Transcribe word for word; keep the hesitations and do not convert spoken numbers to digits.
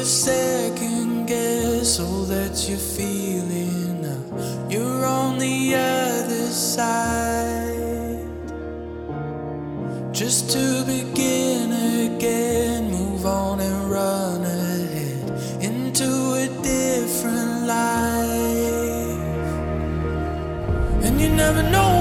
to second guess all that you're feeling now. You're on the other side. Just to begin again, move on and run ahead into a different life. And you never know